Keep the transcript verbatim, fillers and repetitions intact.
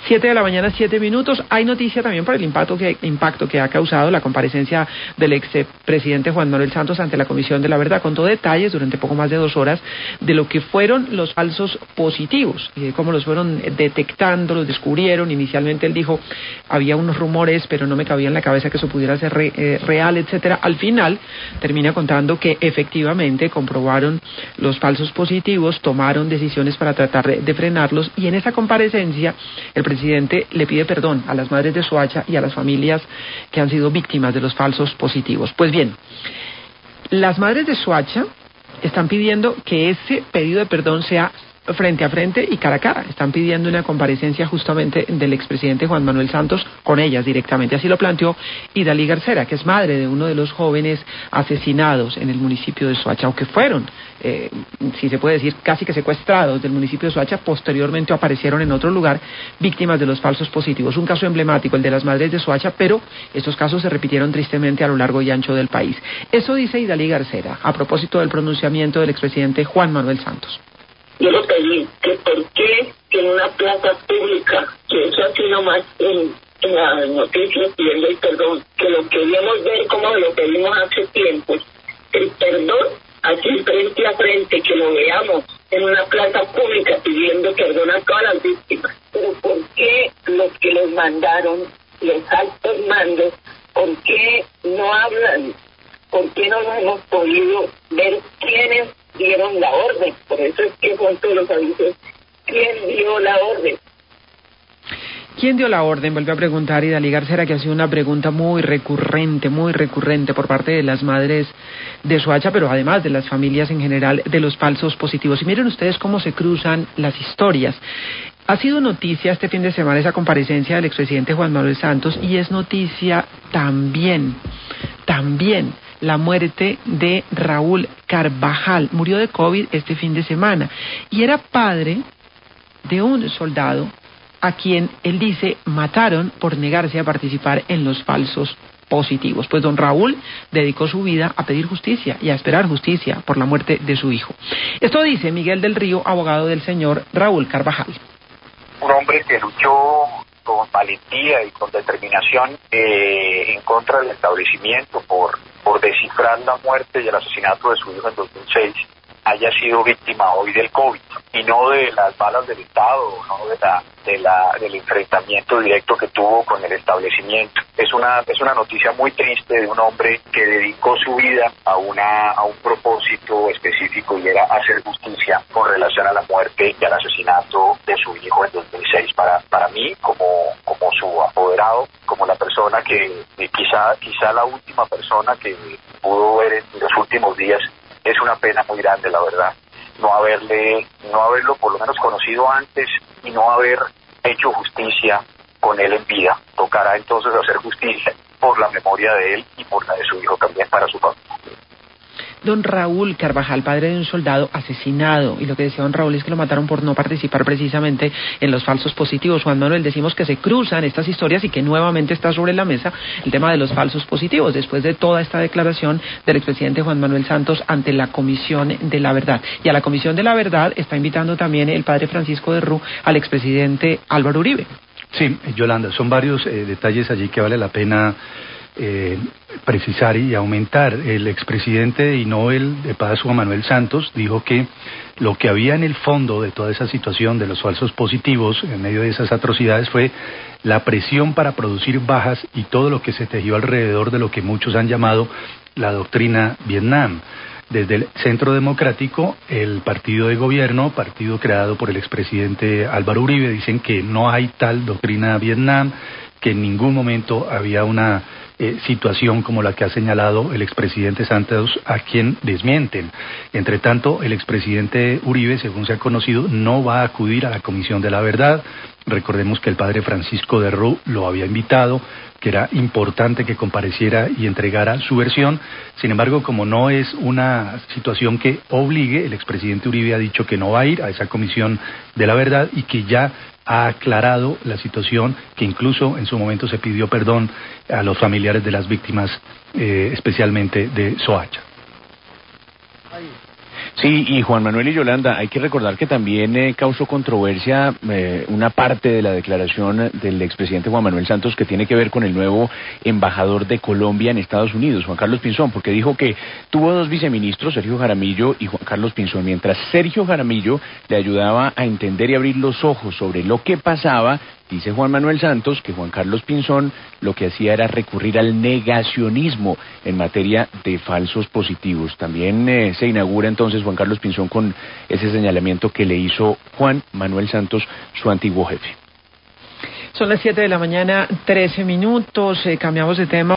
Siete de la mañana, siete minutos. Hay noticia también por el impacto que, impacto que ha causado la comparecencia del expresidente Juan Manuel Santos ante la Comisión de la Verdad. Contó detalles durante poco más de dos horas de lo que fueron los falsos positivos y de cómo los fueron detectando, los descubrieron. Inicialmente él dijo, había unos rumores, pero no me cabía en la cabeza que eso pudiera ser re, eh, real, etcétera. Al final termina contando que efectivamente comprobaron los falsos positivos, tomaron decisiones para tratar de, de frenarlos, y en esa comparecencia el presidente le pide perdón a las madres de Soacha y a las familias que han sido víctimas de los falsos positivos. Pues bien, las madres de Soacha están pidiendo que ese pedido de perdón sea frente a frente y cara a cara. Están pidiendo una comparecencia justamente del expresidente Juan Manuel Santos con ellas directamente. Así lo planteó Idalí Garcera, que es madre de uno de los jóvenes asesinados en el municipio de Soacha, o que fueron, eh, si se puede decir, casi que secuestrados del municipio de Soacha. Posteriormente aparecieron en otro lugar víctimas de los falsos positivos. Un caso emblemático, el de las madres de Soacha, pero estos casos se repitieron tristemente a lo largo y ancho del país. Eso dice Idalí Garcera a propósito del pronunciamiento del expresidente Juan Manuel Santos. Yo le pedí que por qué en una plaza pública, que eso ha sido más en, en las noticias pidiendo el perdón, que lo queríamos ver como lo pedimos hace tiempo, el perdón aquí frente a frente, que lo veamos en una plaza pública pidiendo perdón a todas las víctimas. Pero ¿por qué los que los mandaron, los altos mandos, por qué no hablan? ¿Por qué no nos hemos podido ver quiénes dieron la orden? Por eso es que con todos los avisos, ¿quién dio la orden? ¿Quién dio la orden? Vuelve a preguntar Idalí Garcera, que ha sido una pregunta muy recurrente, muy recurrente por parte de las madres de Soacha, pero además de las familias en general, de los falsos positivos. Y miren ustedes cómo se cruzan las historias. Ha sido noticia este fin de semana esa comparecencia del expresidente Juan Manuel Santos, y es noticia también, también la muerte de Raúl Carvajal. Murió de COVID este fin de semana y era padre de un soldado a quien él dice mataron por negarse a participar en los falsos positivos. Pues don Raúl dedicó su vida a pedir justicia y a esperar justicia por la muerte de su hijo. Esto dice Miguel del Río, abogado del señor Raúl Carvajal. Un hombre que luchó con valentía y con determinación eh, en contra del establecimiento por, por descifrar la muerte y el asesinato de su hijo en dos mil seis, haya sido víctima hoy del COVID, y no de las balas del Estado, no de la, de la, del enfrentamiento directo que tuvo con el establecimiento. Es una, es una noticia muy triste de un hombre que dedicó su vida a una, a un propósito específico, y era hacer justicia con relación a la muerte y al asesinato de su hijo en dos mil seis. Para, para mí, como, como su apoderado, como la persona que, eh, quizá, quizá la última persona que pudo ver en los últimos días, es una pena muy grande, la verdad, no haberle, no haberlo por lo menos conocido antes y no haber hecho justicia con él en vida. Tocará entonces hacer justicia por la memoria de él y por la de su hijo también, para su familia. Don Raúl Carvajal, padre de un soldado asesinado, y lo que decía don Raúl es que lo mataron por no participar precisamente en los falsos positivos. Juan Manuel, decimos que se cruzan estas historias y que nuevamente está sobre la mesa el tema de los falsos positivos, después de toda esta declaración del expresidente Juan Manuel Santos ante la Comisión de la Verdad. Y a la Comisión de la Verdad está invitando también el padre Francisco de Rú al expresidente Álvaro Uribe. Sí, Yolanda, son varios eh, detalles allí que vale la pena Eh, precisar y aumentar. El expresidente y no el de paz Juan Manuel Santos dijo que lo que había en el fondo de toda esa situación de los falsos positivos en medio de esas atrocidades fue la presión para producir bajas y todo lo que se tejió alrededor de lo que muchos han llamado la doctrina Vietnam. Desde el Centro Democrático, el partido de gobierno, partido creado por el expresidente Álvaro Uribe, dicen que no hay tal doctrina Vietnam, que en ningún momento había una eh, situación como la que ha señalado el expresidente Santos, a quien desmienten. Entre tanto, el expresidente Uribe, según se ha conocido, no va a acudir a la Comisión de la Verdad. Recordemos que el padre Francisco de Rú lo había invitado, que era importante que compareciera y entregara su versión. Sin embargo, como no es una situación que obligue, el expresidente Uribe ha dicho que no va a ir a esa Comisión de la Verdad y que ya ha aclarado la situación, que incluso en su momento se pidió perdón a los familiares de las víctimas, eh, especialmente de Soacha. Sí, y Juan Manuel y Yolanda, hay que recordar que también eh, causó controversia eh, una parte de la declaración del expresidente Juan Manuel Santos que tiene que ver con el nuevo embajador de Colombia en Estados Unidos, Juan Carlos Pinzón, porque dijo que tuvo dos viceministros, Sergio Jaramillo y Juan Carlos Pinzón, mientras Sergio Jaramillo le ayudaba a entender y abrir los ojos sobre lo que pasaba. Dice Juan Manuel Santos que Juan Carlos Pinzón lo que hacía era recurrir al negacionismo en materia de falsos positivos. También eh, se inaugura entonces Juan Carlos Pinzón con ese señalamiento que le hizo Juan Manuel Santos, su antiguo jefe. Son las siete de la mañana, trece minutos, eh, cambiamos de tema.